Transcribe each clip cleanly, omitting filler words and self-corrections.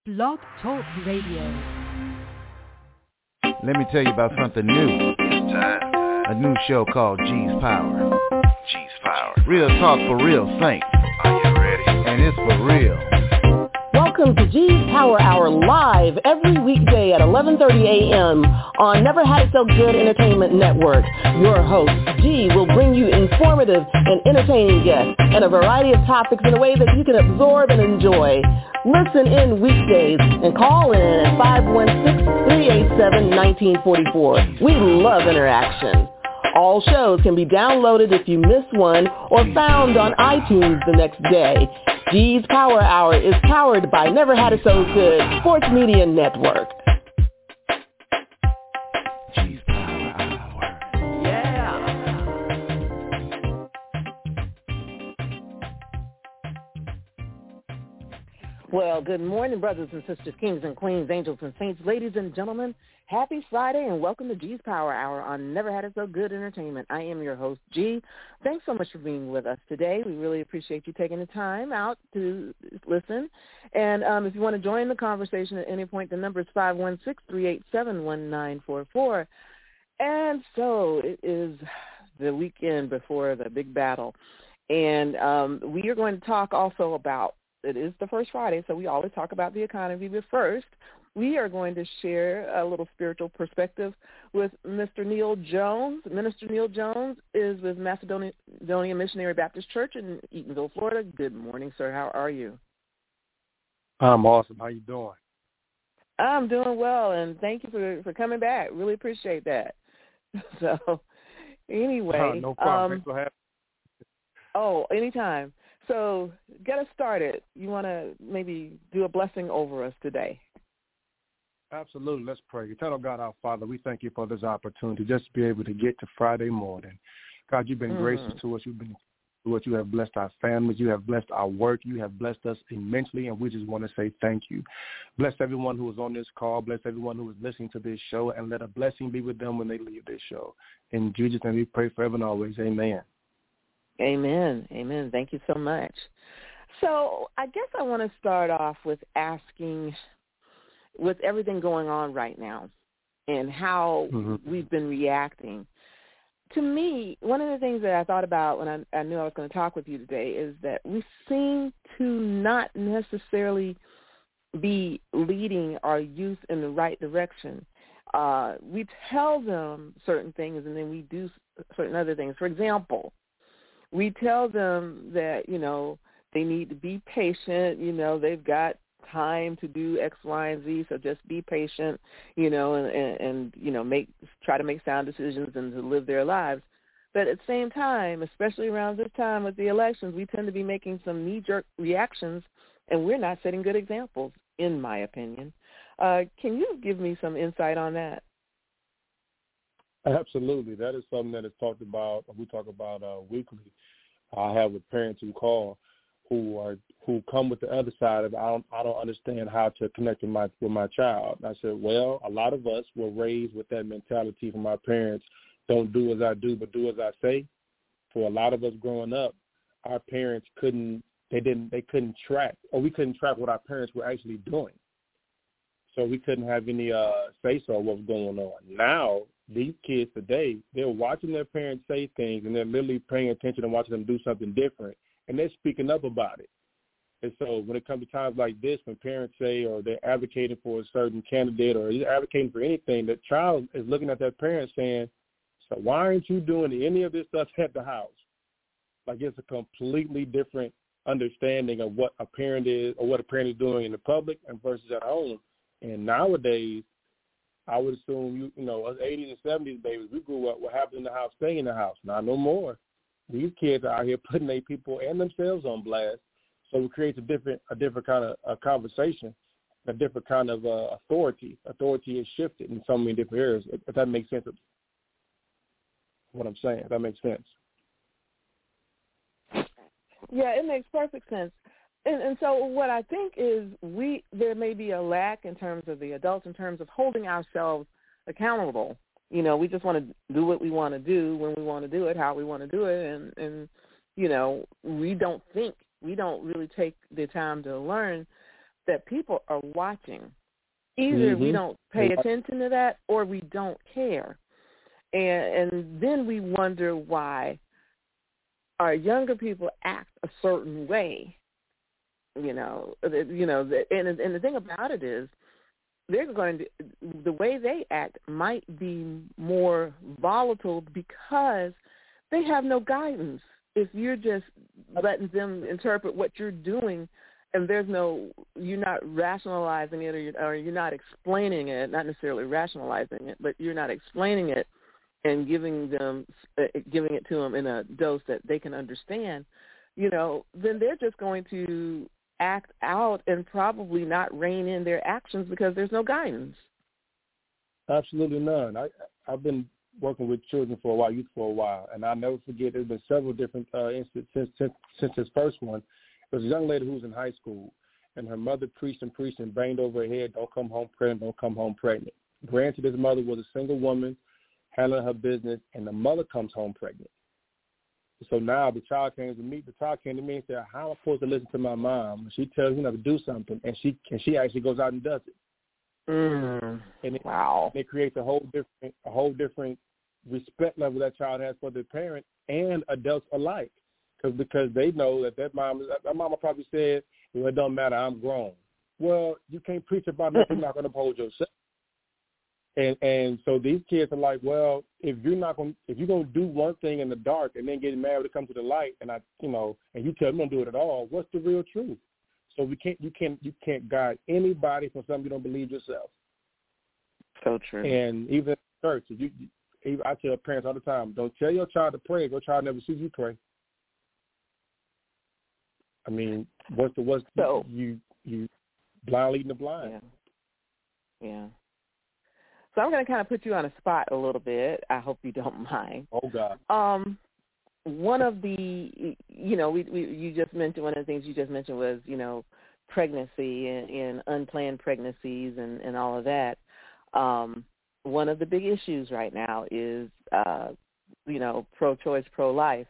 Blog Talk Radio. Let me tell you about something new. A new show called G's Power. G's Power. Real talk for real saints. Are you ready? And it's for real. Welcome to G's Power Hour live every weekday at 11:30 a.m. on Never Had It So Good Entertainment Network. Your host, G, will bring you informative and entertaining guests and a variety of topics in a way that you can absorb and enjoy. Listen in weekdays and call in at 516-387-1944. We love interaction. All shows can be downloaded if you miss one or found on iTunes the next day. G's Power Hour is powered by Never Had It So Good Sports Media Network. G's Power Hour. Yeah. Well, good morning, brothers and sisters, kings and queens, angels and saints, ladies and gentlemen. Happy Friday and welcome to G's Power Hour on Never Had It So Good Entertainment. I am your host, G. Thanks so much for being with us today. We really appreciate you taking the time out to listen. And if you want to join the conversation at any point, the number is 516-387-1944. And so it is the weekend before the big battle. And we are going to talk also about, it is the first Friday, so we always talk about the economy, but first, we are going to share a little spiritual perspective with Mr. Neil Jones. Minister Neil Jones is with Macedonia Missionary Baptist Church in Eatonville, Florida. Good morning, sir. How are you? I'm awesome. How you doing? I'm doing well, and thank you for coming back. Really appreciate that. So, anyway. No problem. Thanks for having me. Oh, anytime. So, get us started. You want to maybe do a blessing over us today? Absolutely. Let's pray. Eternal God, our Father, we thank you for this opportunity just to be able to get to Friday morning. God, you've been gracious to us. You've been to us. You have blessed our families. You have blessed our work. You have blessed us immensely, and we just want to say thank you. Bless everyone who is on this call. Bless everyone who is listening to this show, and let a blessing be with them when they leave this show. In Jesus' name we pray forever and always. Amen. Amen. Amen. Thank you so much. So I guess I want to start off with asking, with everything going on right now and how we've been reacting. To me, one of the things that I thought about when I knew I was going to talk with you today is that we seem to not necessarily be leading our youth in the right direction. We tell them certain things and then we do certain other things. For example, we tell them that, they need to be patient, they've got time to do X, Y, and Z, so just be patient, and try to make sound decisions and to live their lives. But at the same time, especially around this time with the elections, we tend to be making some knee-jerk reactions, and we're not setting good examples, in my opinion. Can you give me some insight on that? Absolutely. That is something that is talked about, we talk about weekly. I have with parents who call who come with the other side of I don't understand how to connect with my child. And I said, well, a lot of us were raised with that mentality from our parents, don't do as I do, but do as I say. For a lot of us growing up, our parents couldn't track, or we couldn't track what our parents were actually doing. So we couldn't have any say-so of what was going on. Now, these kids today, they're watching their parents say things, and they're literally paying attention and watching them do something different, and they're speaking up about it. And so when it comes to times like this, when parents say or they're advocating for a certain candidate or they're advocating for anything, the child is looking at their parents saying, so why aren't you doing any of this stuff at the house? Like it's a completely different understanding of what a parent is or what a parent is doing in the public and versus at home. And nowadays, I would assume, us 80s and 70s babies, we grew up, what happened in the house, stay in the house. Not no more. These kids are out here putting their people and themselves on blast. So it creates a different kind of a conversation, a different kind of authority. Authority is shifted in so many different areas, if that makes sense of what I'm saying. If that makes sense. Yeah, it makes perfect sense. And so what I think is there may be a lack in terms of the adults in terms of holding ourselves accountable. We just want to do what we want to do when we want to do it, how we want to do it, and we don't really take the time to learn that people are watching. Either we don't pay attention to that or we don't care. And then we wonder why our younger people act a certain way. And the thing about it is the way they act might be more volatile because they have no guidance. If you're just letting them interpret what you're doing, and you're not rationalizing it, or you're not explaining it, not necessarily rationalizing it, but you're not explaining it and giving it to them in a dose that they can understand, then they're just going to act out and probably not rein in their actions because there's no guidance. Absolutely none. I've been working with children for a while, youth for a while, and I'll never forget there's been several different instances since this first one. There was a young lady who was in high school, and her mother preached and banged over her head, don't come home pregnant. Granted, this mother was a single woman handling her business, and the mother comes home pregnant. So now the child came to me and said, how am I supposed to listen to my mom? She tells me to do something, and she actually goes out and does it. Wow. It creates a whole different respect level that child has for their parent and adults alike, because they know that mama probably said, well, it don't matter, I'm grown. Well, you can't preach about nothing you're not going to uphold yourself. And so these kids are like, well, if you're going to do one thing in the dark and then get mad to come to the light, and and you tell them don't do it at all, what's the real truth? So you can't guide anybody from something you don't believe yourself. So true. And even in church, I tell parents all the time, don't tell your child to pray if your child never sees you pray. I mean, you blind leading the blind. Yeah. So I'm going to kind of put you on a spot a little bit. I hope you don't mind. Oh, God. One of the, you just mentioned, one of the things you just mentioned was, pregnancy and unplanned pregnancies and all of that. One of the big issues right now is, pro-choice, pro-life.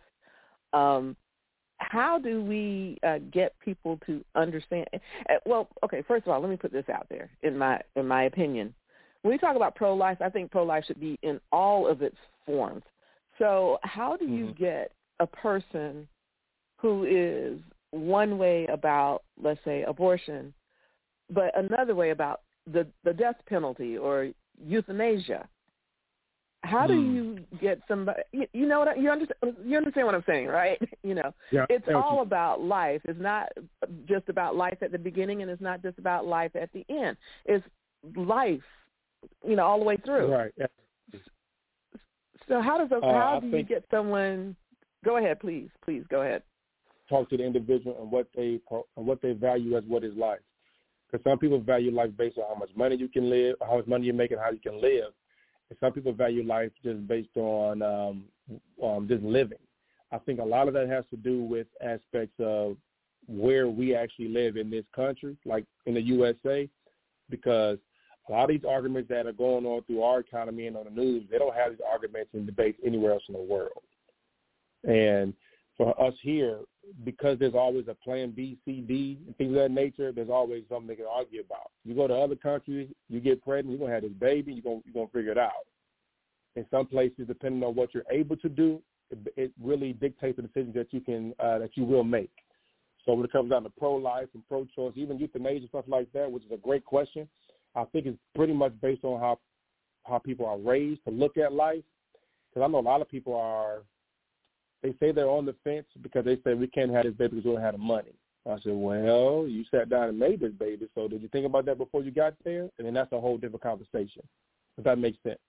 How do we get people to understand? Well, okay, first of all, let me put this out there in my opinion. When we talk about pro-life, I think pro-life should be in all of its forms. So how do you get a person who is one way about, let's say, abortion, but another way about the death penalty or euthanasia? How do you get somebody, you understand what I'm saying, right? Yeah, it's all about life. It's not just about life at the beginning, and it's not just about life at the end. It's life, all the way through. Right. So how do you get someone? Go ahead, please go ahead. Talk to the individual and what they value as what is life. Because some people value life based on how much money you can live, how much money you make, and how you can live. And some people value life just based on just living. I think a lot of that has to do with aspects of where we actually live in this country, like in the USA, because a lot of these arguments that are going on through our economy and on the news, they don't have these arguments and debates anywhere else in the world. And for us here, because there's always a plan B, C, D, and things of that nature, there's always something they can argue about. You go to other countries, you get pregnant, you're going to have this baby, you're going to figure it out. In some places, depending on what you're able to do, it really dictates the decisions that you will make. So when it comes down to pro-life and pro-choice, even euthanasia, stuff like that, which is a great question, I think it's pretty much based on how people are raised to look at life. Because I know a lot of people they say they're on the fence because they say we can't have this baby because we don't have the money. I said, well, you sat down and made this baby, so did you think about that before you got there? And then that's a whole different conversation, if that makes sense.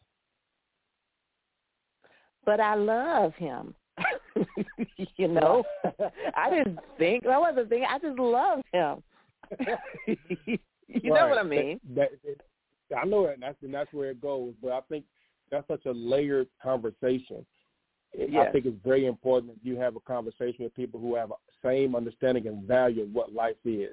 But I love him. I didn't think, I wasn't thinking, I just love him. You know what I mean? I know it, and that's where it goes. But I think that's such a layered conversation. Yes. I think it's very important that you have a conversation with people who have a same understanding and value of what life is.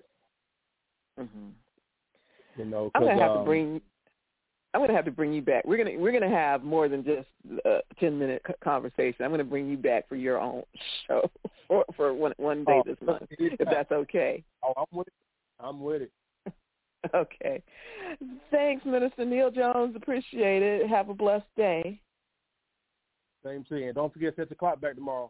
Mm-hmm. I'm gonna have to bring you back. We're gonna have more than just a 10-minute conversation. I'm gonna bring you back for your own show for one day this month, if that's okay. Oh, I'm with it. Okay. Thanks, Minister Neil Jones. Appreciate it. Have a blessed day. Same to you. And don't forget to set the clock back tomorrow.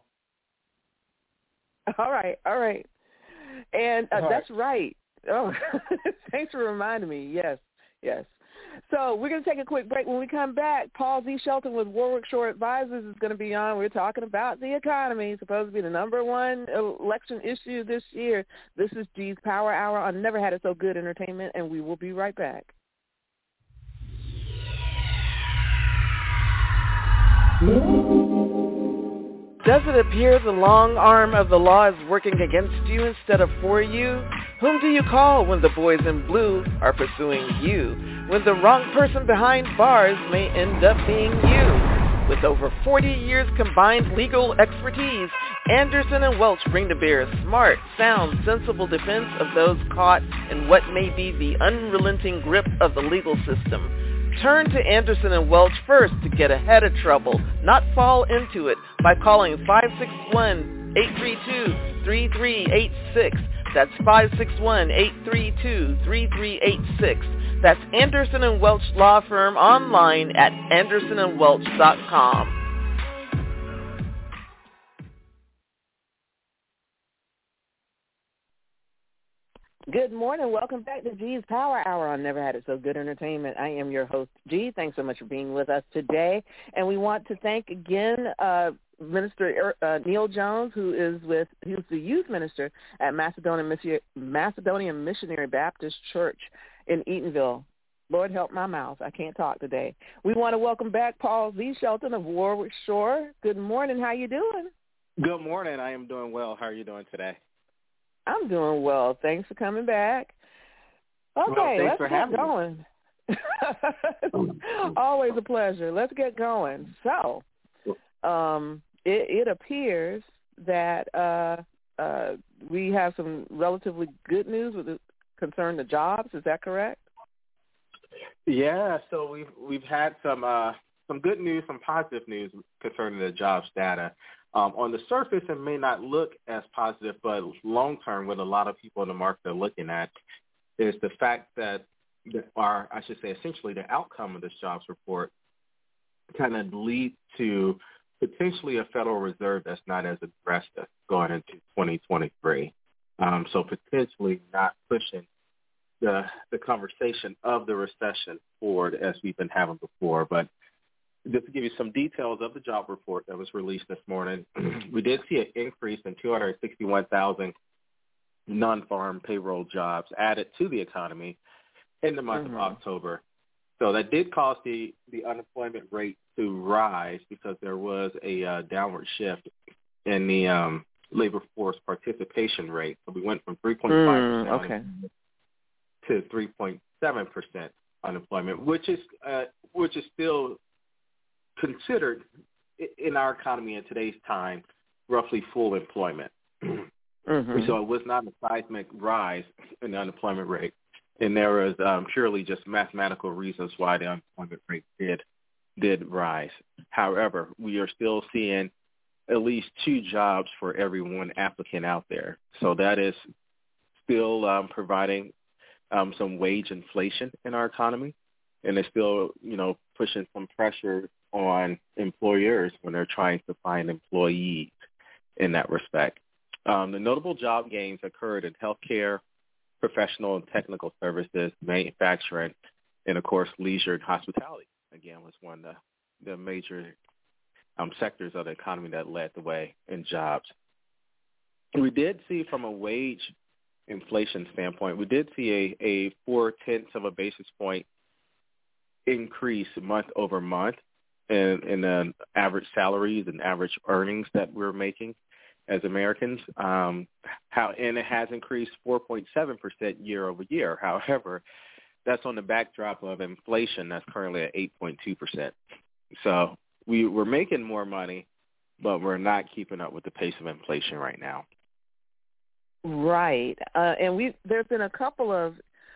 All right. And that's right. Oh, thanks for reminding me. Yes. So we're going to take a quick break. When we come back, Paul Z. Shelton with Warwick Shore Advisors is going to be on. We're talking about the economy. It's supposed to be the number one election issue this year. This is G's Power Hour on Never Had It So Good Entertainment, and we will be right back. Does it appear the long arm of the law is working against you instead of for you? Whom do you call when the boys in blue are pursuing you? When the wrong person behind bars may end up being you? With over 40 years combined legal expertise, Anderson and Welch bring to bear a smart, sound, sensible defense of those caught in what may be the unrelenting grip of the legal system. Turn to Anderson and Welch first to get ahead of trouble, not fall into it, by calling 561-832-3386. That's 561-832-3386. That's Anderson and Welch Law Firm online at andersonandwelch.com. Good morning. Welcome back to G's Power Hour on Never Had It So Good Entertainment. I am your host, G. Thanks so much for being with us today. And we want to thank again Minister Neil Jones, who's the youth minister at Macedonian Missionary Baptist Church in Eatonville. Lord help my mouth. I can't talk today. We want to welcome back Paul Z. Shelton of Warwick Shore. Good morning. How you doing? Good morning. I am doing well. How are you doing today? I'm doing well. Thanks for coming back. Okay, let's get going. Always a pleasure. Let's get going. So, it appears that we have some relatively good news concerning the jobs. Is that correct? Yeah. So we've had some good news, some positive news concerning the jobs data. On the surface, it may not look as positive, but long-term, what a lot of people in the market are looking at is the fact that essentially the outcome of this jobs report kind of leads to potentially a Federal Reserve that's not as aggressive going into 2023. So potentially not pushing the conversation of the recession forward as we've been having before. But just to give you some details of the job report that was released this morning, we did see an increase in 261,000 non-farm payroll jobs added to the economy in the month of October. So that did cause the unemployment rate to rise because there was a downward shift in the labor force participation rate. So we went from 3.5% to 3.7% unemployment, which is still considered in our economy in today's time roughly full employment. So it was not a seismic rise in the unemployment rate, and there was purely just mathematical reasons why the unemployment rate did rise. However, we are still seeing at least 2 jobs for every 1 applicant out there. So that is still providing some wage inflation in our economy, and it's still, pushing some pressure on employers when they're trying to find employees in that respect. The notable job gains occurred in healthcare, professional and technical services, manufacturing, and, of course, leisure and hospitality, again, was one of the major sectors of the economy that led the way in jobs. We did see, from a wage inflation standpoint, we did see a 0.4 basis point increase month over month in the average salaries and average earnings that we're making as Americans. And it has increased 4.7% year over year. However, that's on the backdrop of inflation that's currently at 8.2%. So we're making more money, but we're not keeping up with the pace of inflation right now. Right. And there's been a couple of,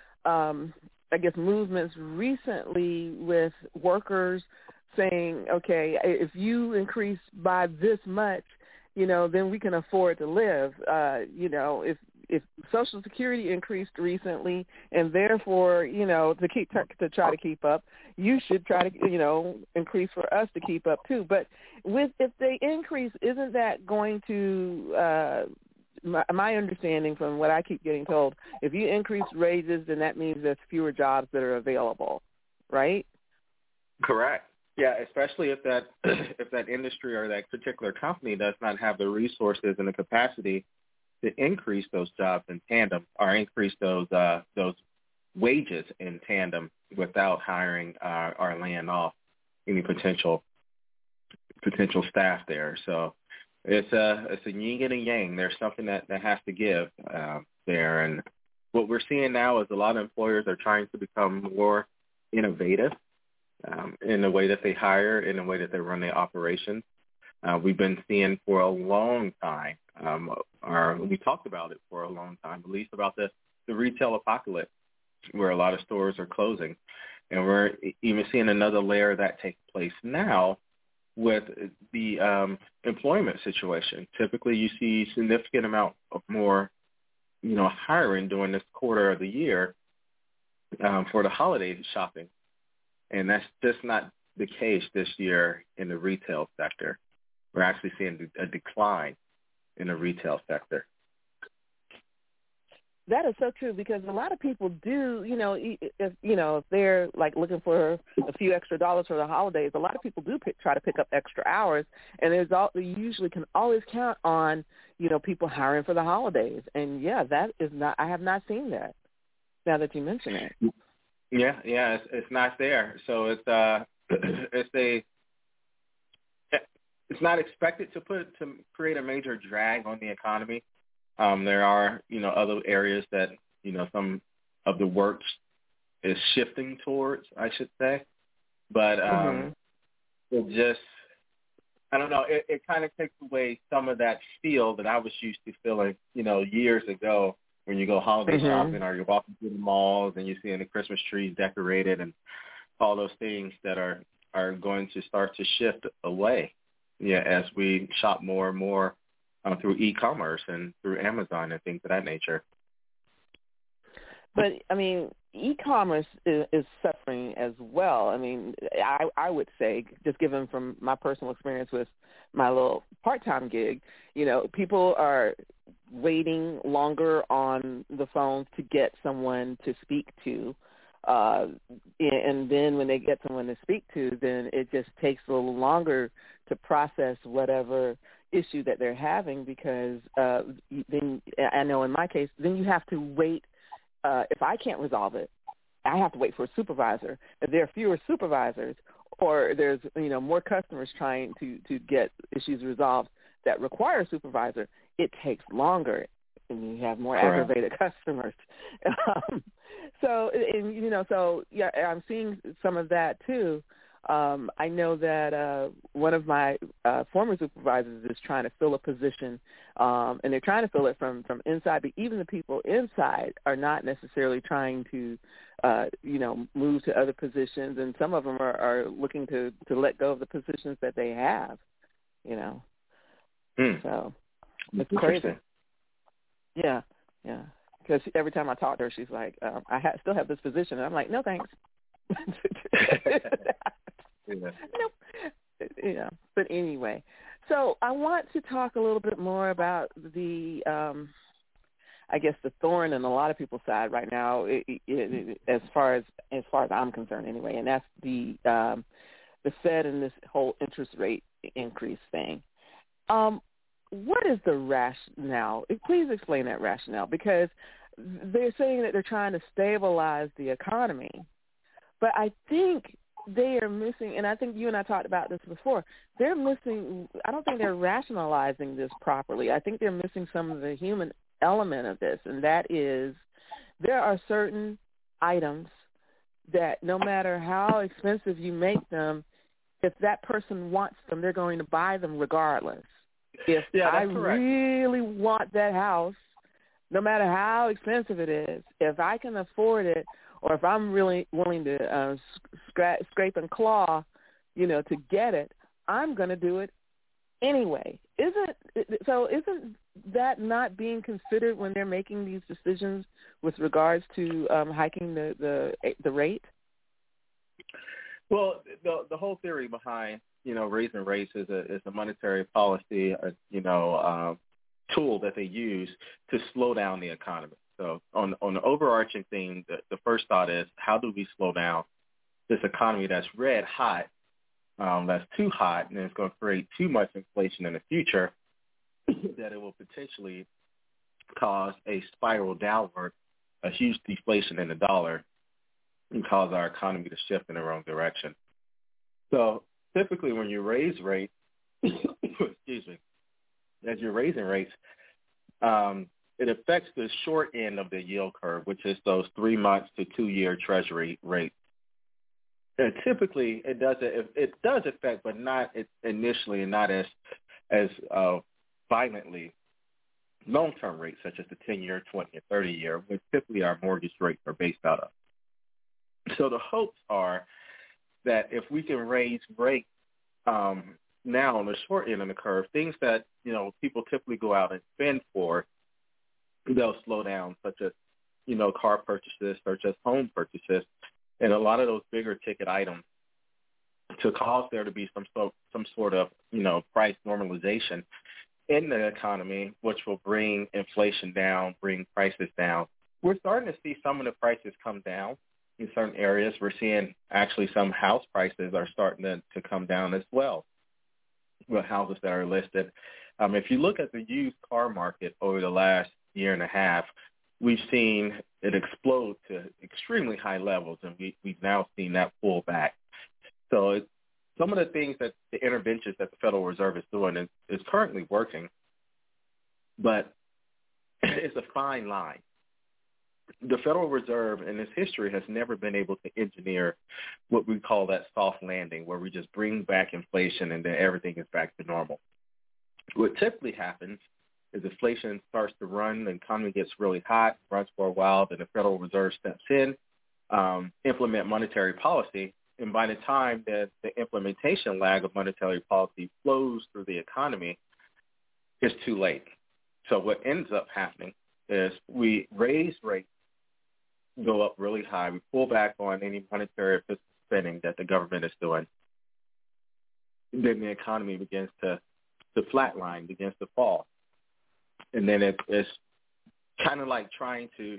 movements recently with workers saying, okay, if you increase by this much, then we can afford to live. If if Social Security increased recently, and therefore, to try to keep up, you should try to, increase for us to keep up too. But if they increase, isn't that going to my understanding from what I keep getting told, if you increase wages, then that means there's fewer jobs that are available, right? Correct. Yeah, especially if that industry or that particular company does not have the resources and the capacity to increase those jobs in tandem or increase those wages in tandem without hiring or laying off any potential staff there. So it's a yin and a yang. There's something that has to give there. And what we're seeing now is a lot of employers are trying to become more innovative in the way that they hire, in the way that they run their operations. We've been seeing for a long time, or we talked about it for a long time, at least about the retail apocalypse, where a lot of stores are closing. And we're even seeing another layer of that take place now with the employment situation. Typically, you see significant amount of more, hiring during this quarter of the year for the holiday shopping. And that's just not the case this year in the retail sector. We're actually seeing a decline in the retail sector. That is so true, because a lot of people do, if they're like looking for a few extra dollars for the holidays, a lot of people do try to pick up extra hours, and you usually can always count on, people hiring for the holidays. And yeah, I have not seen that now that you mention it. Yeah, it's not there. So it's not expected to create a major drag on the economy. There are, other areas that, some of the work is shifting towards, I should say. But it just, I don't know, it kind of takes away some of that feel that I was used to feeling, years ago when you go holiday shopping or you're walking through the malls and you're seeing the Christmas trees decorated and all those things that are going to start to shift away, as we shop more and more through e-commerce and through Amazon and things of that nature. But, I mean, e-commerce is suffering as well. I mean, I would say, just given from my personal experience with my little part-time gig, people are waiting longer on the phone to get someone to speak to. And then when they get someone to speak to, then it just takes a little longer to process whatever issue that they're having, because then I know in my case, then you have to wait. If I can't resolve it, I have to wait for a supervisor. If there are fewer supervisors, or there's more customers trying to get issues resolved that require a supervisor, it takes longer, and you have more aggravated customers. So I'm seeing some of that too. I know that one of my former supervisors is trying to fill a position, and they're trying to fill it from inside, but even the people inside are not necessarily trying to, move to other positions, and some of them are looking to let go of the positions that they have, So it's crazy. Yeah. Because every time I talk to her, she's like, I still have this position. And I'm like, no, thanks. Nope. But anyway, so I want to talk a little bit more about the, I guess, the thorn in a lot of people's side right now, as far as I'm concerned, anyway, and that's the Fed and this whole interest rate increase thing. What is the rationale? Please explain that rationale, because they're saying that they're trying to stabilize the economy, but I think they are missing, and I think you and I talked about this before, they're missing, I don't think they're rationalizing this properly. I think they're missing some of the human element of this, and that is there are certain items that no matter how expensive you make them, if that person wants them, they're going to buy them regardless. If I really want that house, no matter how expensive it is, if I can afford it, or if I'm really willing to scrape and claw, to get it, I'm going to do it anyway. Isn't that not being considered when they're making these decisions with regards to hiking the rate? Well, the whole theory behind raising rates is a monetary policy tool that they use to slow down the economy. So on the overarching theme, the first thought is, how do we slow down this economy that's red hot, that's too hot, and it's going to create too much inflation in the future that it will potentially cause a spiral downward, a huge deflation in the dollar, and cause our economy to shift in the wrong direction. So typically when you raise rates, excuse me, as you're raising rates, it affects the short end of the yield curve, which is those 3 months to 2-year Treasury rates. And typically it does affect, but not initially, and not as violently long-term rates such as the 10-year, 20, and 30-year, which typically our mortgage rates are based out of. So the hopes are that if we can raise rates now on the short end of the curve, things that people typically go out and spend for, they'll slow down, such as car purchases, such as home purchases, and a lot of those bigger ticket items, to cause there to be some sort of price normalization in the economy, which will bring inflation down, bring prices down. We're starting to see some of the prices come down in certain areas. We're seeing actually some house prices are starting to come down as well, with houses that are listed. If you look at the used car market over the last year and a half, we've seen it explode to extremely high levels, and we've now seen that pull back. So some of the things that the interventions that the Federal Reserve is doing is currently working, but it's a fine line. The Federal Reserve in its history has never been able to engineer what we call that soft landing, where we just bring back inflation and then everything is back to normal. What typically happens is inflation starts to run, the economy gets really hot, runs for a while, then the Federal Reserve steps in, implement monetary policy, and by the time that the implementation lag of monetary policy flows through the economy, it's too late. So what ends up happening is we raise rates, go up really high, we pull back on any monetary or fiscal spending that the government is doing, then the economy begins to flatline, begins to fall. And then it's kind of like trying to,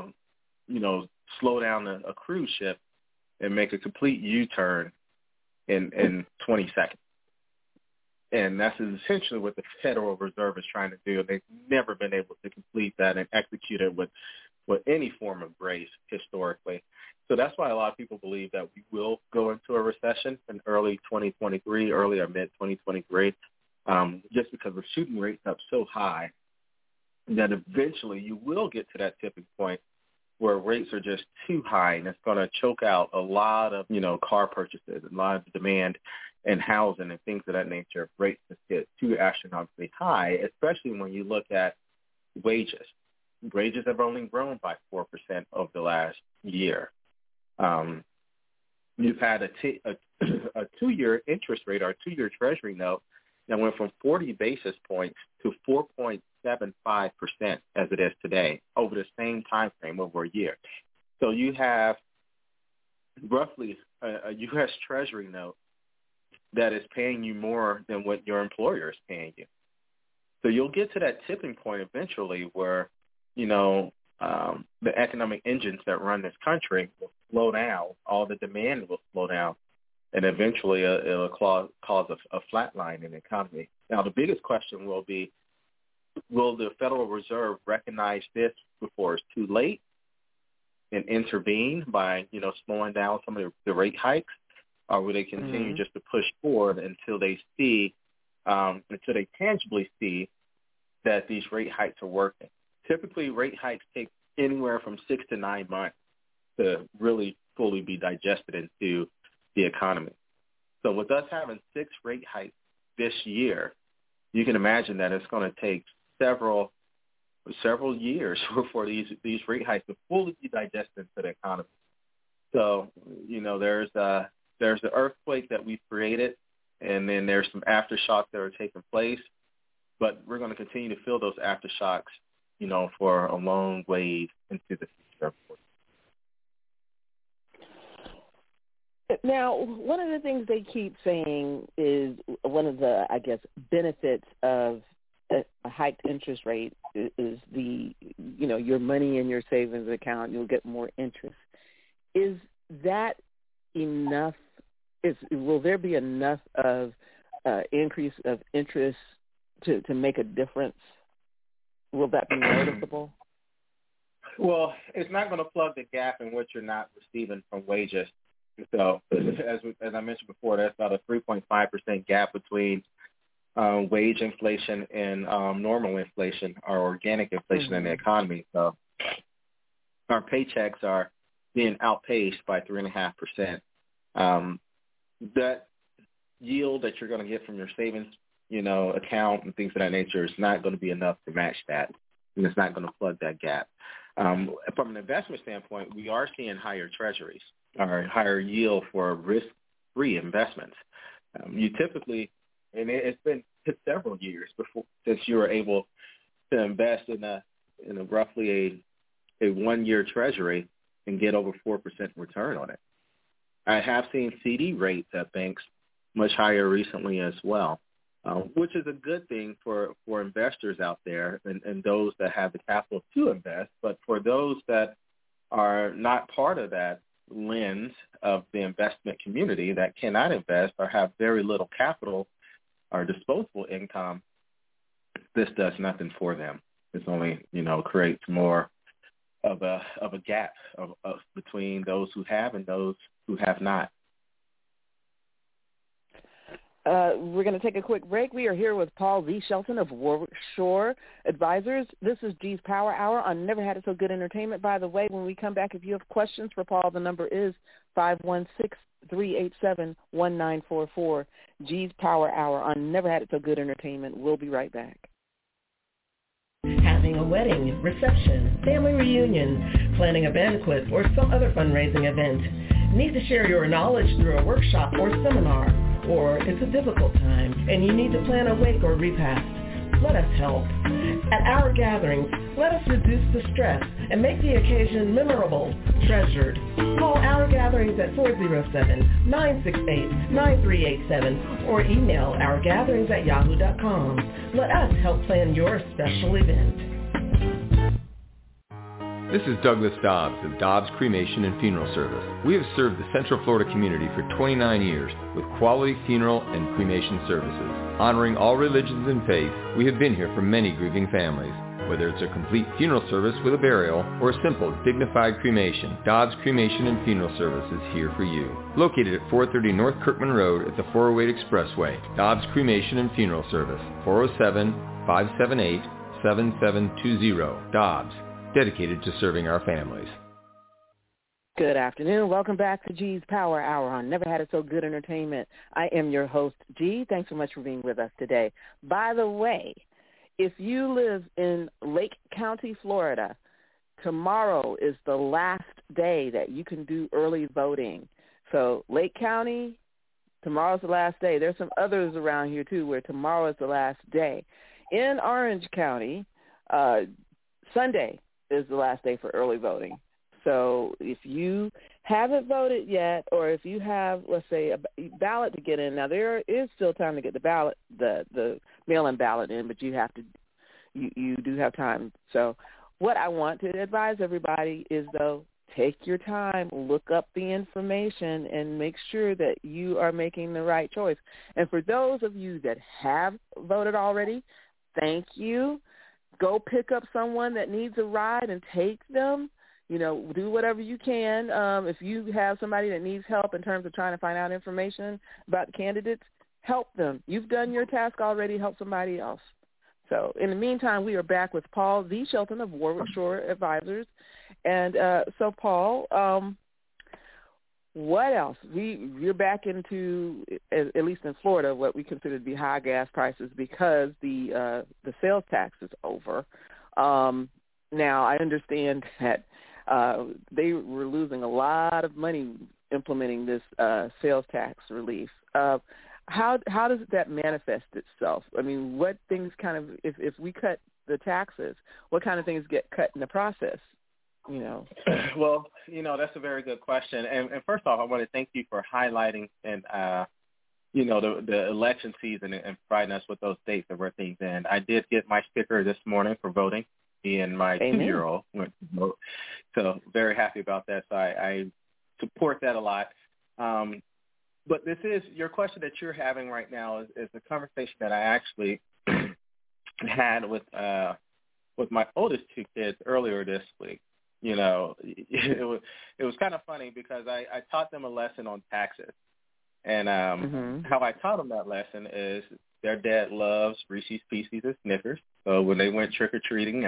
slow down a cruise ship and make a complete U-turn in 20 seconds. And that's essentially what the Federal Reserve is trying to do. They've never been able to complete that and execute it with any form of grace historically. So that's why a lot of people believe that we will go into a recession in early 2023, early or mid-2023, just because we're shooting rates up so high that eventually you will get to that tipping point where rates are just too high, and it's going to choke out a lot of, car purchases, a lot of demand and housing and things of that nature. Rates just get too astronomically high, especially when you look at wages. Wages have only grown by 4% over the last year. You've had a 2-year interest rate or a 2-year Treasury note that went from 40 basis points to 4.75% as it is today over the same time frame, over a year. So you have roughly a U.S. Treasury note that is paying you more than what your employer is paying you. So you'll get to that tipping point eventually where, the economic engines that run this country will slow down. All the demand will slow down. And eventually it'll cause a flat line in the economy. Now, the biggest question will be, will the Federal Reserve recognize this before it's too late and intervene by, slowing down some of the rate hikes? Or will they continue just to push forward until they tangibly see that these rate hikes are working? Typically, rate hikes take anywhere from 6 to 9 months to really fully be digested into the economy. So with us having 6 rate hikes this year, you can imagine that it's going to take several years for these rate hikes to fully be digested into the economy. So, there's the earthquake that we've created, and then there's some aftershocks that are taking place. but we're going to continue to feel those aftershocks, for a long ways into the future. Now, one of the things they keep saying is one of the, I guess, benefits of a hiked interest rate is your money in your savings account, you'll get more interest. Is that enough? Will there be enough of increase of interest to make a difference? Will that be noticeable? Well, it's not going to plug the gap in what you're not receiving from wages. So, as I mentioned before, there's about a 3.5% gap between wage inflation and normal inflation, or organic inflation in the economy. So, our paychecks are being outpaced by 3.5%. That yield that you're going to get from your savings, account and things of that nature is not going to be enough to match that, and it's not going to plug that gap. From an investment standpoint, we are seeing higher treasuries or higher yield for risk-free investments. You typically, and it's been several years since you were able to invest in a roughly a 1-year treasury and get over 4% return on it. I have seen CD rates at banks much higher recently as well, which is a good thing for investors out there and those that have the capital to invest. But for those that are not part of that lens of the investment community, that cannot invest or have very little capital or disposable income, this does nothing for them. It's only, creates more of a gap between those who have and those who have not. We're going to take a quick break. We are here with Paul Z. Shelton of Warwick Shore Advisors. This is G's Power Hour on Never Had It So Good Entertainment. By the way, when we come back, if you have questions for Paul, the number is 516-387-1944. G's Power Hour on Never Had It So Good Entertainment. We'll be right back. Having a wedding, reception, family reunion, planning a banquet, or some other fundraising event. Need to share your knowledge through a workshop or seminar, or it's a difficult time and you need to plan a wake or repast. Let us help. At our gatherings, let us reduce the stress and make the occasion memorable, treasured. Call our gatherings at 407-968-9387 or email ourgatherings@yahoo.com. Let us help plan your special event. This is Douglas Dobbs of Dobbs Cremation and Funeral Service. We have served the Central Florida community for 29 years with quality funeral and cremation services. Honoring all religions and faiths, we have been here for many grieving families. Whether it's a complete funeral service with a burial or a simple, dignified cremation, Dobbs Cremation and Funeral Service is here for you. Located at 430 North Kirkman Road at the 408 Expressway, Dobbs Cremation and Funeral Service, 407-578-7720. Dobbs, dedicated to serving our families. Good afternoon. Welcome back to G's Power Hour on Never Had It So Good Entertainment. I am your host, G. Thanks so much for being with us today. By the way, if you live in Lake County, Florida, tomorrow is the last day that you can do early voting. So Lake County, tomorrow's the last day. There's some others around here, too, where tomorrow is the last day. In Orange County, Sunday is the last day for early voting. So if you haven't voted yet, or if you have, let's say, a ballot to get in, now there is still time to get the ballot, the mail-in ballot in, but you do have time. So what I want to advise everybody is, though, take your time, look up the information, and make sure that you are making the right choice. And for those of you that have voted already, thank you. Go pick up someone that needs a ride and take them. Do whatever you can. If you have somebody that needs help in terms of trying to find out information about the candidates, help them. You've done your task already. Help somebody else. So in the meantime, we are back with Paul Z. Shelton of Warwick Shore Advisors. And so, Paul, what else? We're back into, at least in Florida, what we consider to be high gas prices because the sales tax is over. Now, I understand that they were losing a lot of money implementing this sales tax relief. how does that manifest itself? I mean, what things kind of, if we cut the taxes, what kind of things get cut in the process? You know. Well, that's a very good question. And first off, I want to thank you for highlighting and the election season and providing us with those dates and where things end. I did get my sticker this morning for voting. Me and my 2-year-old went to vote. So very happy about that. So I support that a lot. But this is your question that you're having right now is a conversation that I actually had with my oldest 2 kids earlier this week. It was kind of funny because I taught them a lesson on taxes. And how I taught them that lesson is their dad loves Reese's Pieces and Snickers. So when they went trick-or-treating,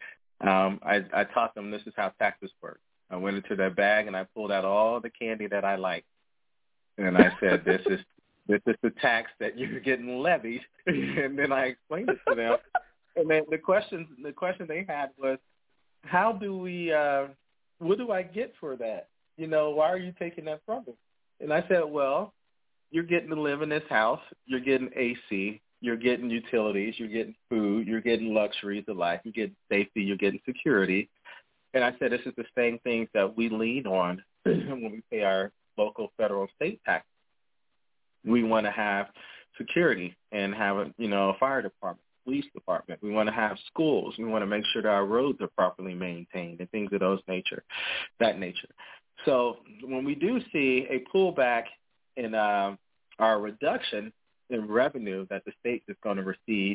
I taught them this is how taxes work. I went into their bag and I pulled out all the candy that I liked. And I said, this is the tax that you're getting levied. And then I explained it to them. And then the question they had was, how do we, what do I get for that? Why are you taking that from me? And I said, well, you're getting to live in this house. You're getting AC. You're getting utilities. You're getting food. You're getting luxuries of life. You're getting safety. You're getting security. And I said, this is the same things that we lean on when we pay our local, federal, and state taxes. We want to have security and have a fire department, police department. We want to have schools. We want to make sure that our roads are properly maintained and things of that nature. So when we do see a pullback in our reduction in revenue that the state is going to receive,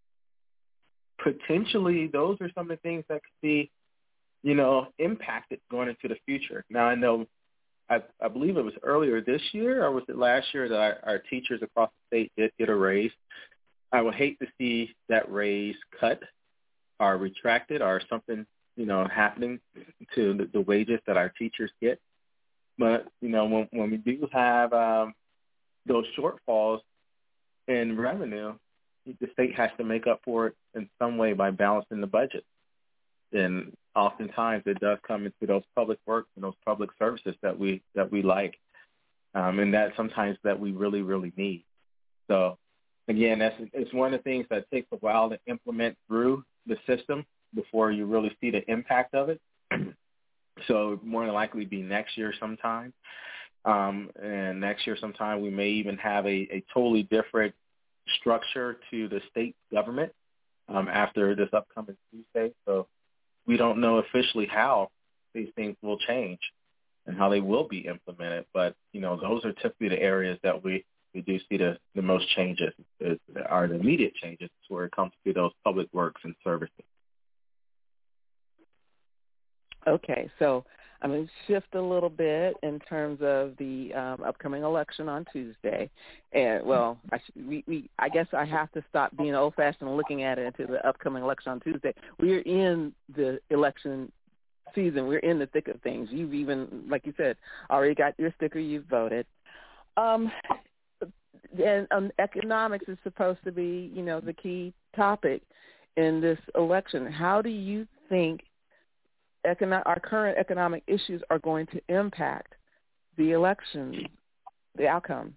potentially those are some of the things that could be, impacted going into the future. Now, I know, I believe it was earlier this year, or was it last year, that our teachers across the state did get a raise. I would hate to see that raise cut or retracted or something, happening to the wages that our teachers get. But, when we do have those shortfalls in revenue, the state has to make up for it in some way by balancing the budget. And oftentimes it does come into those public works and those public services that we like, and that sometimes that we really, really need. So, again, it's one of the things that takes a while to implement through the system before you really see the impact of it. So more than likely be next year sometime. And next year sometime we may even have a totally different structure to the state government after this upcoming Tuesday. So we don't know officially how these things will change and how they will be implemented. But, those are typically the areas that we do see the most changes, are the immediate changes where it comes to those public works and services. Okay, so I'm going to shift a little bit in terms of the upcoming election on Tuesday. And, well, I guess I have to stop being old-fashioned and looking at it into the upcoming election on Tuesday. We're in the election season. We're in the thick of things. You've even, like you said, already got your sticker. You've voted. And economics is supposed to be, the key topic in this election. How do you think our current economic issues are going to impact the election, the outcome?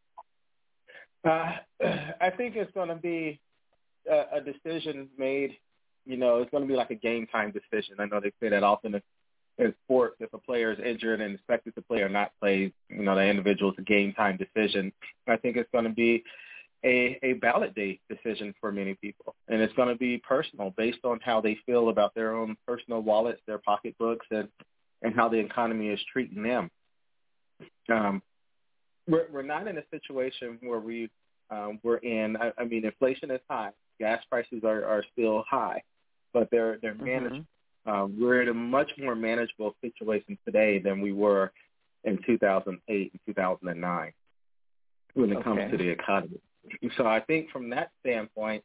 I think it's going to be a decision made, it's going to be like a game time decision. I know they say that often in sports, if a player is injured and expected to play or not play, the individual is a game time decision. I think it's going to be a ballot day decision for many people. And it's going to be personal based on how they feel about their own personal wallets, their pocketbooks, and how the economy is treating them. We're not in a situation where we're in, inflation is high. Gas prices are still high, but they're manageable. We're in a much more manageable situation today than we were in 2008 and 2009 when it comes to the economy. So I think from that standpoint,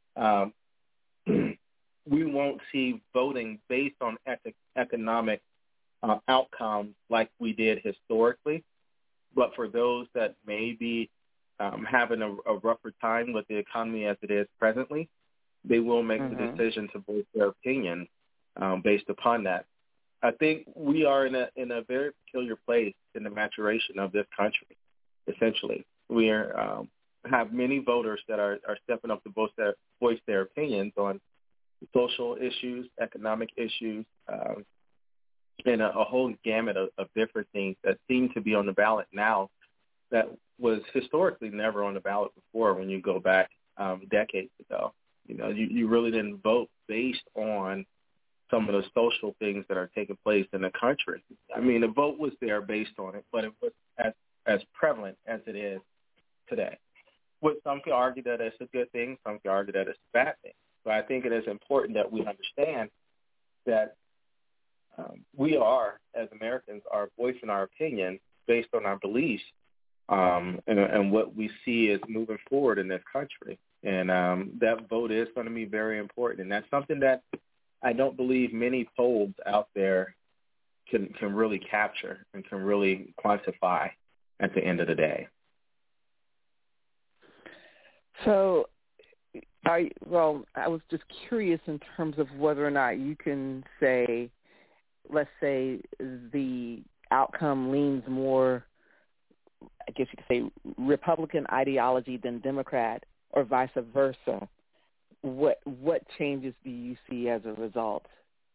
we won't see voting based on economic outcomes like we did historically. But for those that may be having a rougher time with the economy as it is presently, they will make the decision to voice their opinion based upon that. I think we are in a very peculiar place in the maturation of this country, essentially. We are have many voters that are stepping up to voice their opinions on social issues, economic issues, and a whole gamut of different things that seem to be on the ballot now that was historically never on the ballot before when you go back decades ago. You really didn't vote based on some of the social things that are taking place in the country. I mean, the vote was there based on it, but it was as prevalent as it is today. Which some can argue that it's a good thing, some can argue that it's a bad thing. But I think it is important that we understand that we are, as Americans, are voicing our opinion based on our beliefs and what we see as moving forward in this country. And that vote is going to be very important. And that's something that I don't believe many polls out there can really capture and can really quantify at the end of the day. So, I was just curious in terms of whether or not you can say, let's say the outcome leans more, I guess you could say, Republican ideology than Democrat, or vice versa. What changes do you see as a result?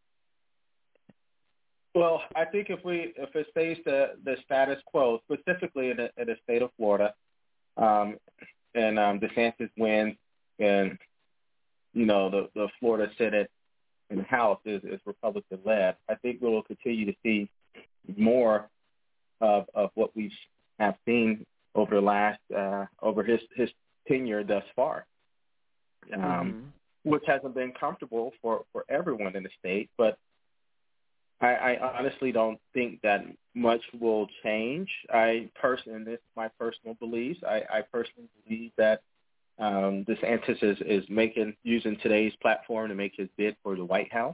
Well, I think if it stays the status quo, specifically in the state of Florida, and DeSantis wins, and the Florida Senate and House is Republican led, I think we will continue to see more of what we have seen over the last over his tenure thus far, which hasn't been comfortable for everyone in the state. But I honestly don't think that much will change. This is my personal beliefs. I personally believe that DeSantis is using today's platform to make his bid for the White House,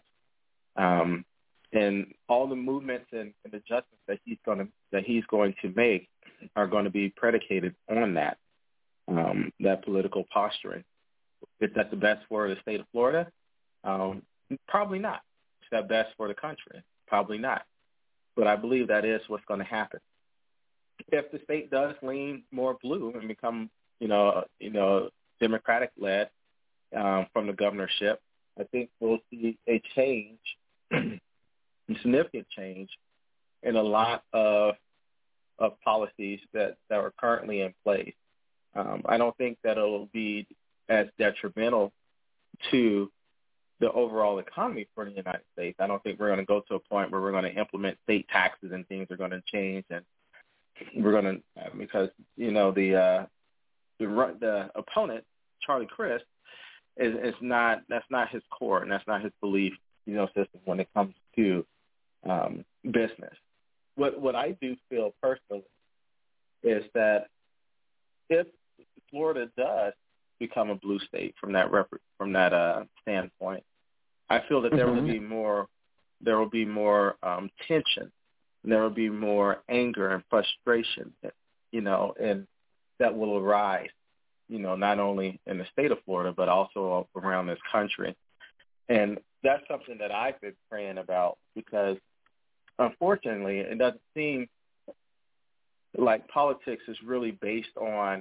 and all the movements and adjustments that he's going to make are going to be predicated on that political posturing. Is that the best for the state of Florida? Probably not. Is that best for the country? Probably not. But I believe that is what's going to happen. If the state does lean more blue and become, Democratic-led from the governorship, I think we'll see a change, a significant change in a lot of policies that are currently in place. I don't think that it'll be as detrimental to the overall economy for the United States. I don't think we're going to go to a point where we're going to implement state taxes and things are going to change, and we're going to because the opponent, Charlie Crist, that's not his core and that's not his belief system when it comes to business. What I do feel personally is that if Florida does become a blue state from that standpoint, I feel that there will be more tension, there will be more anger and frustration, and that will arise, not only in the state of Florida but also around this country. And that's something that I've been praying about because, unfortunately, it doesn't seem like politics is really based on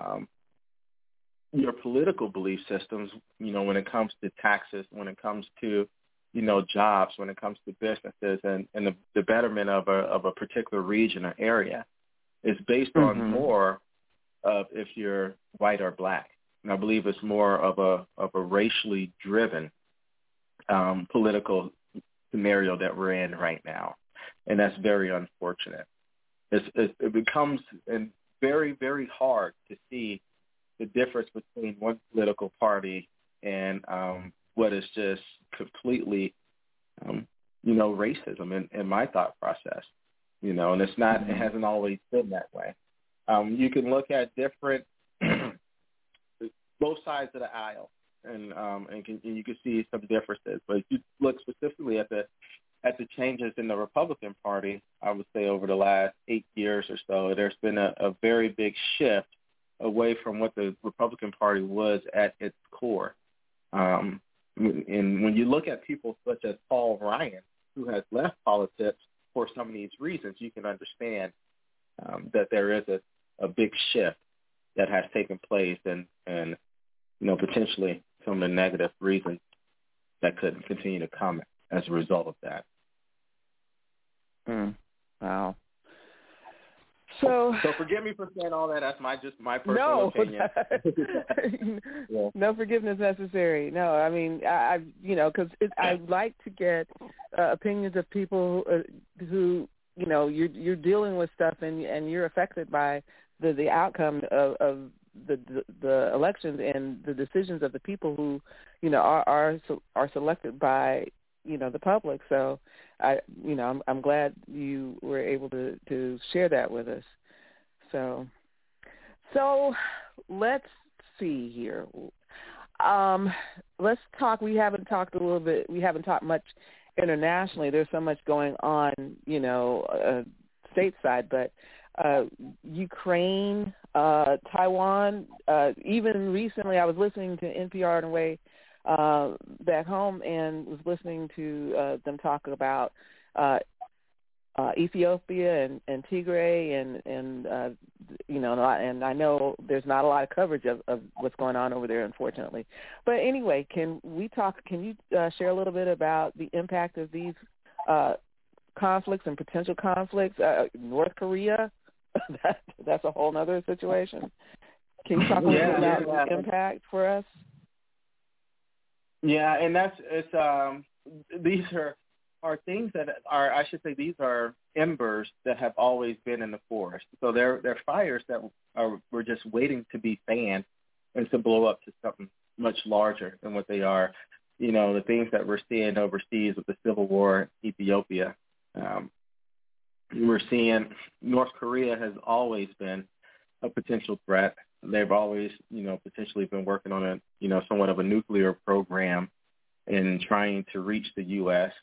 your political belief systems, when it comes to taxes, when it comes to, jobs, when it comes to businesses and the betterment of a particular region or area. It's based on more of if you're white or black. And I believe it's more of a racially driven political scenario that we're in right now. And that's very unfortunate. It becomes very, very hard to see the difference between one political party and what is just completely, racism in my thought process, and it's not, it hasn't always been that way. You can look at different, both sides of the aisle, and you can see some differences. But if you look specifically at the changes in the Republican Party, I would say over the last 8 years or so, there's been a very big shift away from what the Republican Party was at its core. And when you look at people such as Paul Ryan, who has left politics for some of these reasons, you can understand that there is a big shift that has taken place and potentially some of the negative reasons that could continue to come as a result of that. Wow. So forgive me for saying all that. That's my personal opinion. No forgiveness necessary. No, I mean, because I like to get opinions of people who, you're dealing with stuff and you're affected by the outcome of the elections and the decisions of the people who, are selected by, the public. So I'm glad you were able to share that with us. So let's see here. Let's talk. We haven't talked much internationally. There's so much going on, stateside, but Ukraine, Taiwan, even recently I was listening to NPR on the way back home and was listening to them talk about Ethiopia and Tigray and I know there's not a lot of coverage of what's going on over there, unfortunately. But anyway, can you share a little bit about the impact of these conflicts and potential conflicts? North Korea, that's a whole other situation. Can you talk a little bit about the impact for us? Yeah, and these are things that are, I should say, these are embers that have always been in the forest. So they're fires that we're just waiting to be fanned and to blow up to something much larger than what they are. The things that we're seeing overseas with the civil war in Ethiopia. We're seeing North Korea has always been a potential threat. They've always, potentially been working on a, somewhat of a nuclear program in trying to reach the U.S.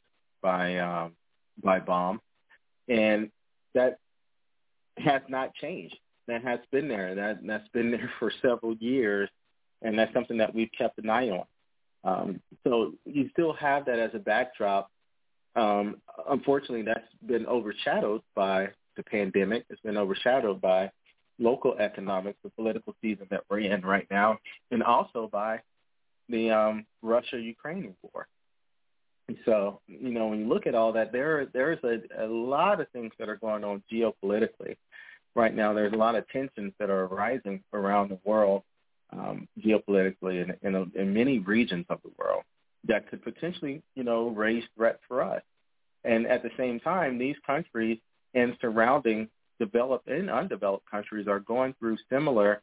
by bomb, and that has not changed. That has been there. That's been there for several years, and that's something that we've kept an eye on. So you still have that as a backdrop. Unfortunately, that's been overshadowed by the pandemic. It's been overshadowed by local economics, the political season that we're in right now, and also by the Russia-Ukraine war. And so, when you look at all that, there's a lot of things that are going on geopolitically right now. There's a lot of tensions that are arising around the world geopolitically in many regions of the world that could potentially, raise threats for us. And at the same time, these countries and surrounding developed and undeveloped countries are going through similar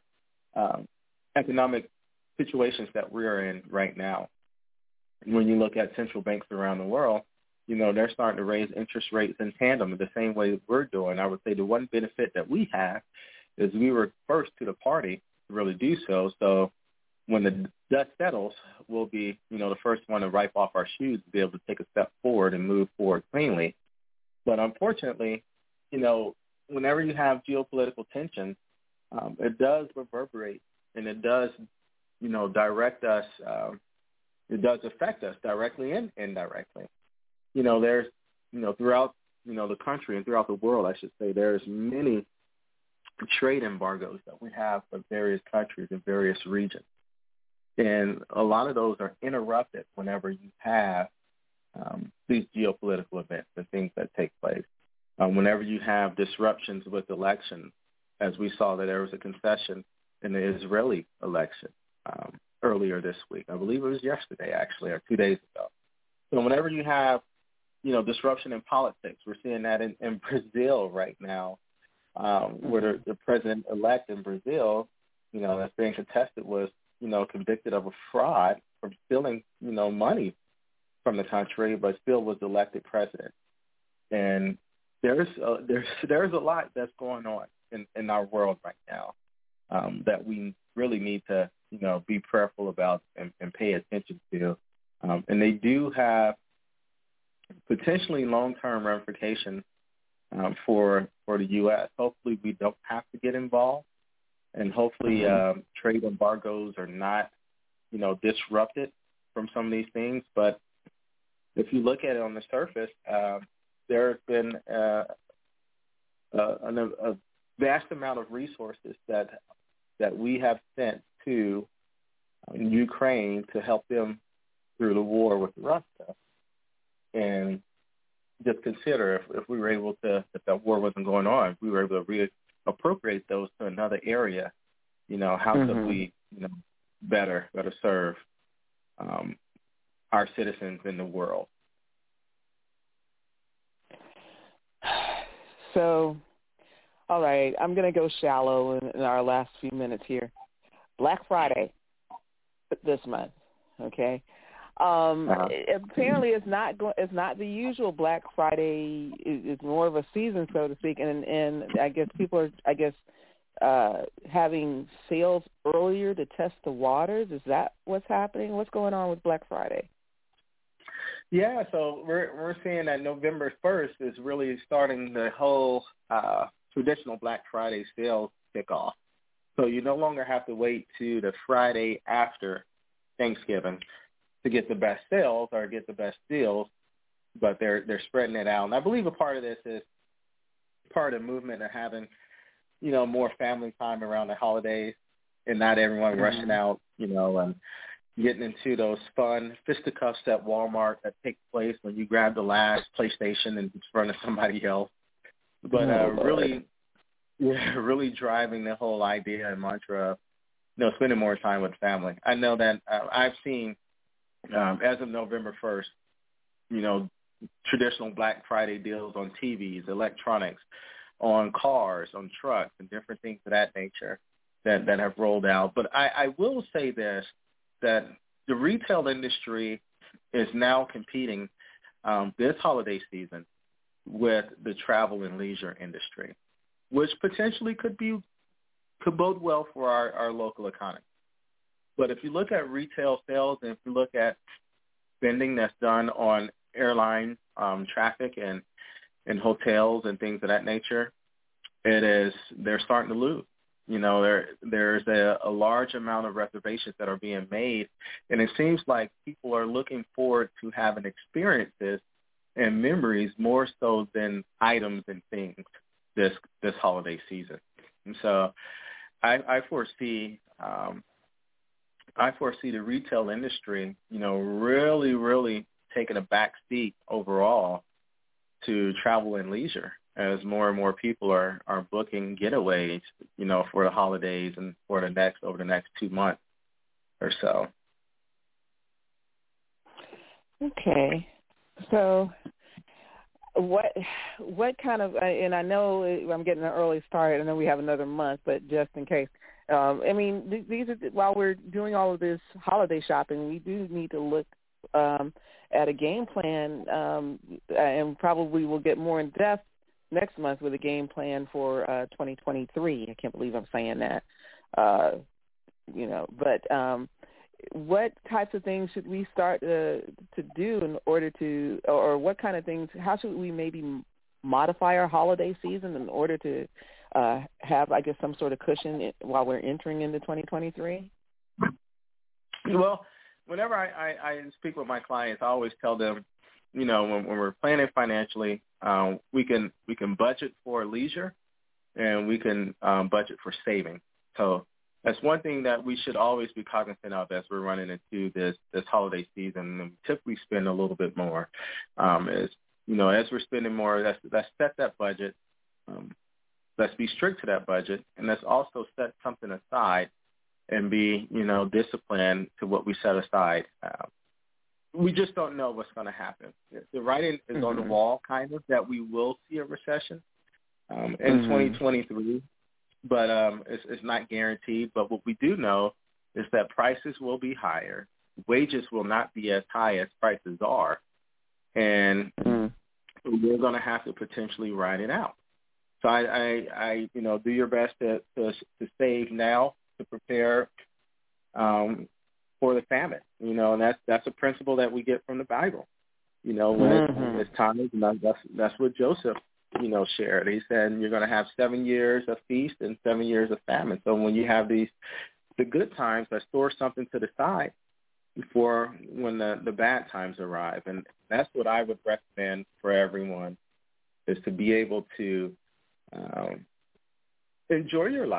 economic situations that we're in right now. When you look at central banks around the world, they're starting to raise interest rates in tandem in the same way that we're doing. I would say the one benefit that we have is we were first to the party to really do so. So when the dust settles, we'll be, the first one to wipe off our shoes to be able to take a step forward and move forward cleanly. But unfortunately, whenever you have geopolitical tension, it does reverberate and it does, direct us. It does affect us directly and indirectly. There's, throughout, the country and throughout the world, I should say, there's many trade embargoes that we have for various countries in various regions. And a lot of those are interrupted whenever you have these geopolitical events and things that take place. Whenever you have disruptions with elections, as we saw that there was a concession in the Israeli election earlier this week. I believe it was yesterday, actually, or 2 days ago. So whenever you have, disruption in politics, we're seeing that in Brazil right now, where the president-elect in Brazil, that's being contested was, convicted of a fraud for stealing, money from the country, but still was elected president. And there's a lot that's going on in our world right now that we really need to, be prayerful about and pay attention to. And they do have potentially long-term ramifications for the U.S. Hopefully we don't have to get involved, and hopefully trade embargoes are not, disrupted from some of these things. But if you look at it on the surface, there has been a vast amount of resources that that we have sent to Ukraine to help them through the war with Russia. And just consider if we were able to, if that war wasn't going on, if we were able to reappropriate those to another area, how could we, better serve our citizens in the world? So, all right, I'm going to go shallow in our last few minutes here. Black Friday this month, okay? Apparently, it's not the usual Black Friday. It's more of a season, so to speak, and I guess people are having sales earlier to test the waters. Is that what's happening? What's going on with Black Friday? Yeah, so we're seeing that November 1st is really starting the whole traditional Black Friday sales kickoff. So you no longer have to wait to the Friday after Thanksgiving to get the best sales or get the best deals, but they're spreading it out. And I believe a part of this is part of the movement of having, more family time around the holidays and not everyone rushing out, and getting into those fun fisticuffs at Walmart that take place when you grab the last PlayStation in front of somebody else. But really driving the whole idea and mantra of, spending more time with family. I know that I've seen, as of November 1st, traditional Black Friday deals on TVs, electronics, on cars, on trucks, and different things of that nature that have rolled out. But I will say this, that the retail industry is now competing this holiday season with the travel and leisure industry, which potentially could bode well for our local economy. But if you look at retail sales and if you look at spending that's done on airline traffic and hotels and things of that nature, they're starting to lose. There's a large amount of reservations that are being made, and it seems like people are looking forward to having experiences and memories more so than items and things this holiday season. And so I foresee the retail industry, really, really taking a back seat overall to travel and leisure as more and more people are booking getaways, for the holidays and over the next 2 months or so. Okay. So what kind of, and I know I'm getting an early start. I know we have another month, but just in case. These are, while we're doing all of this holiday shopping, we do need to look at a game plan, and probably we'll get more in depth next month with a game plan for 2023. I can't believe I'm saying that, but what types of things should we start to do in order to, or what kind of things, how should we maybe modify our holiday season in order to have, I guess, some sort of cushion while we're entering into 2023? Well, whenever I speak with my clients, I always tell them, when we're planning financially, we can budget for leisure and we can budget for saving. So that's one thing that we should always be cognizant of as we're running into this holiday season, and typically spend a little bit more. As we're spending more, let's set that budget. Let's be strict to that budget, and let's also set something aside and be, disciplined to what we set aside. We just don't know what's going to happen. The writing is on the wall, kind of, that we will see a recession in 2023, but it's not guaranteed. But what we do know is that prices will be higher. Wages will not be as high as prices are, and we're going to have to potentially ride it out. So I do your best to save now to prepare for the famine, and that's a principle that we get from the Bible. When it's time, that's what Joseph, shared. He said you're going to have 7 years of feast and 7 years of famine. So when you have the good times, let's store something to the side for when the bad times arrive. And that's what I would recommend for everyone, is to be able to enjoy your life,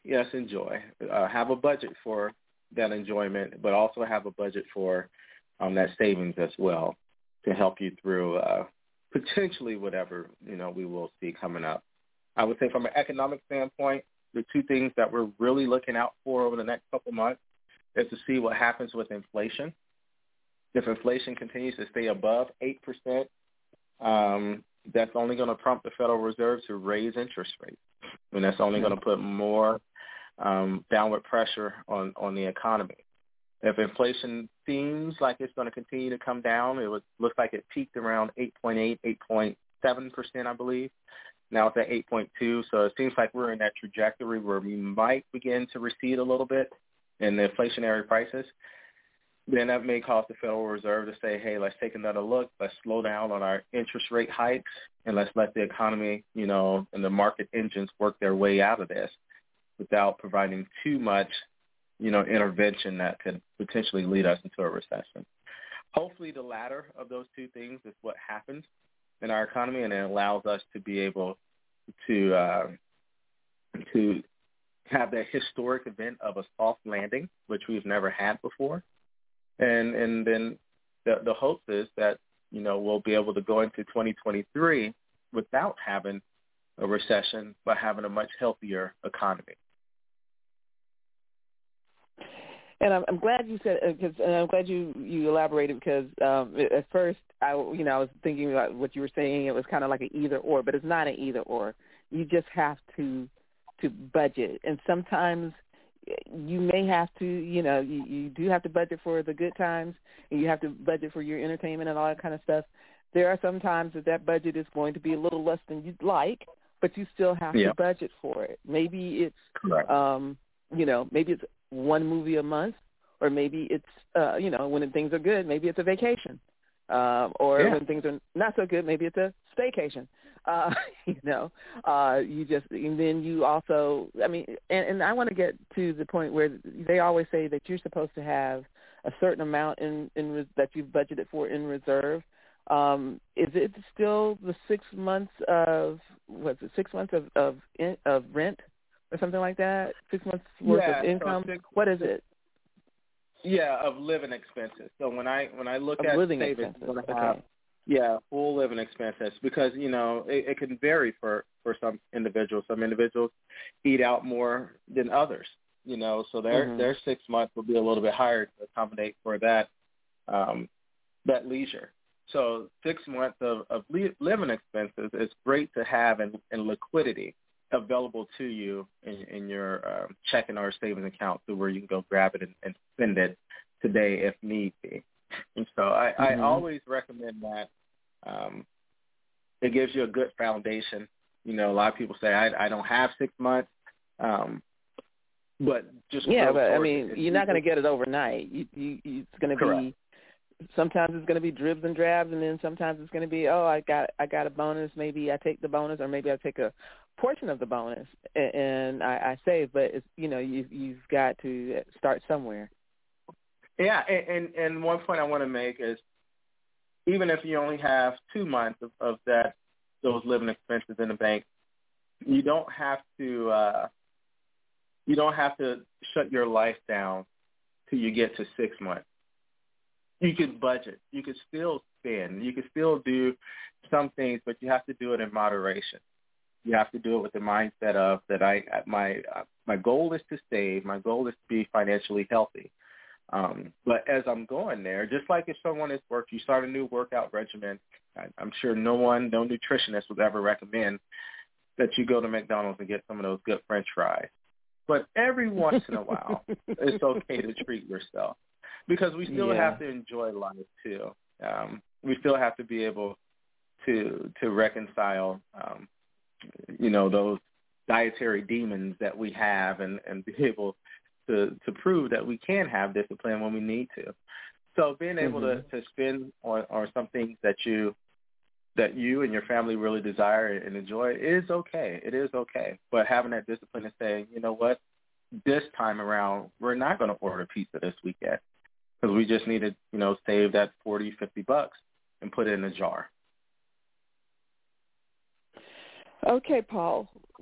yes, enjoy. Have a budget for that enjoyment, but also have a budget for that savings as well to help you through potentially whatever, we will see coming up. I would say from an economic standpoint, the two things that we're really looking out for over the next couple months is to see what happens with inflation. If inflation continues to stay above 8%, that's only going to prompt the Federal Reserve to raise interest rates. And that's only going to put more downward pressure on the economy. If inflation seems like it's going to continue to come down, looks like it peaked around 8.8, 8.7%, I believe. Now it's at 8.2, so it seems like we're in that trajectory where we might begin to recede a little bit in the inflationary prices. Then that may cause the Federal Reserve to say, hey, let's take another look. Let's slow down on our interest rate hikes, and let's let the economy, and the market engines work their way out of this without providing too much, intervention that could potentially lead us into a recession. Hopefully the latter of those two things is what happens in our economy, and it allows us to be able to have that historic event of a soft landing, which we've never had before. And then the hope is that, we'll be able to go into 2023 without having a recession, but having a much healthier economy. And I'm glad you said, because I'm glad you elaborated, because at first I was thinking about what you were saying. It was kind of like an either or, but it's not an either or. You just have to budget, and sometimes you may have to, you do have to budget for the good times, and you have to budget for your entertainment and all that kind of stuff. There are some times that budget is going to be a little less than you'd like, but you still have to budget for it. Maybe it's, maybe it's one movie a month, or maybe it's, when things are good, maybe it's a vacation, or when things are not so good, maybe it's a staycation. You just, and then you also, and I want to get to the point where they always say that you're supposed to have a certain amount that you've budgeted for in reserve. Is it still the 6 months of, of rent or something like that? 6 months worth of income? What is it? Yeah, of living expenses. So when I look of at living savings, expenses. I'm going to have full living expenses, because it can vary for some individuals. Some individuals eat out more than others. So their 6 months will be a little bit higher to accommodate for that that leisure. So 6 months of living expenses is great to have in liquidity available to you in your checking or savings account, to where you can go grab it and spend it today if need be. And so I always recommend that. It gives you a good foundation. A lot of people say, I don't have 6 months, but just you're not going to get it overnight. It's going to be, sometimes it's going to be dribs and drabs, and then sometimes it's going to be, I got a bonus. Maybe I take the bonus, or maybe I take a portion of the bonus and I save. But it's, you've got to start somewhere. Yeah, and one point I want to make is, even if you only have 2 months of those living expenses in the bank, you don't have to shut your life down till you get to 6 months. You can budget. You can still spend. You can still do some things, but you have to do it in moderation. You have to do it with the mindset of that. My goal is to save. My goal is to be financially healthy. But as I'm going there, just like if someone is you start a new workout regimen, I'm sure no nutritionist would ever recommend that you go to McDonald's and get some of those good French fries. But every once in a while, it's okay to treat yourself, because we still have to enjoy life too. We still have to be able to reconcile, those dietary demons that we have, and be able to prove that we can have discipline when we need to. So being able to spend on some things that you and your family really desire and enjoy is okay. It is okay. But having that discipline and saying, you know what, this time around, we're not going to order pizza this weekend, because we just need to, save that $40, $50 and put it in a jar. Okay, Paul. Well,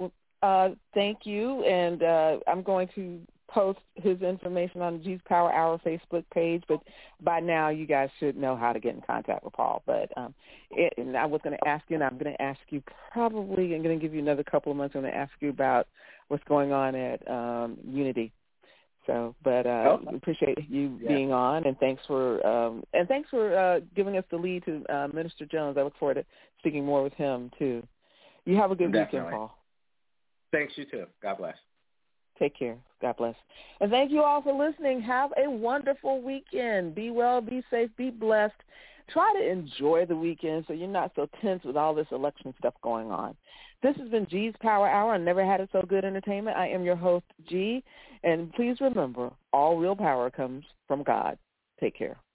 Thank you, and I'm going to post his information on the G's Power Hour Facebook page, but by now you guys should know how to get in contact with Paul. But and I was going to ask you, and I'm going to ask you probably, I'm going to give you another couple of months, I'm going to ask you about what's going on at Unity. So, but appreciate you being on, and thanks for giving us the lead to Minister Jones. I look forward to speaking more with him, too. You have a good weekend, Paul. Thanks, you too. God bless. Take care. God bless. And thank you all for listening. Have a wonderful weekend. Be well, be safe, be blessed. Try to enjoy the weekend so you're not so tense with all this election stuff going on. This has been G's Power Hour on Never Had It So Good Entertainment. I am your host, G. And please remember, all real power comes from God. Take care.